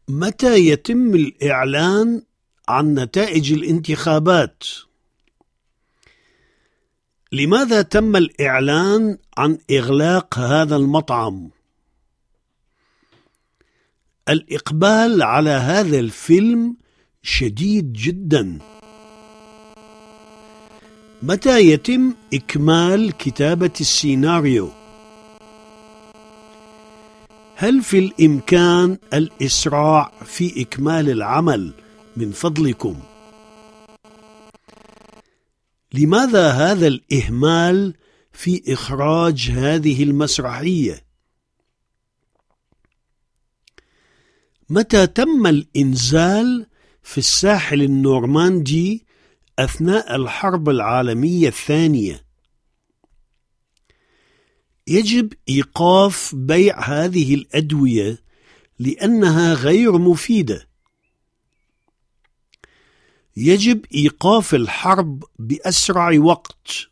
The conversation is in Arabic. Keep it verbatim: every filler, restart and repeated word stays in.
متى يتم الإعلان عن نتائج الانتخابات؟ لماذا تم الإعلان عن إغلاق هذا المطعم؟ الإقبال على هذا الفيلم شديد جدا. متى يتم إكمال كتابة السيناريو؟ هل في الإمكان الإسراع في إكمال العمل من فضلكم؟ لماذا هذا الإهمال في إخراج هذه المسرحية؟ متى تم الإنزال في الساحل النورماندي أثناء الحرب العالمية الثانية؟ يجب إيقاف بيع هذه الأدوية لأنها غير مفيدة. يجب إيقاف الحرب بأسرع وقت.